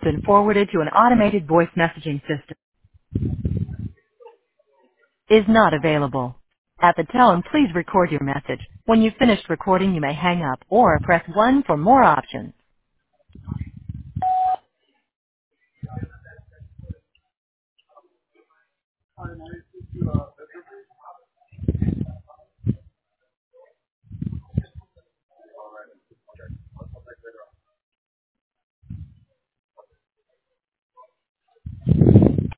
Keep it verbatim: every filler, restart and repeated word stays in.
been forwarded to an automated voice messaging system. Is not available. At the tone, please record your message. When you've finished recording, you may hang up or press one for more options.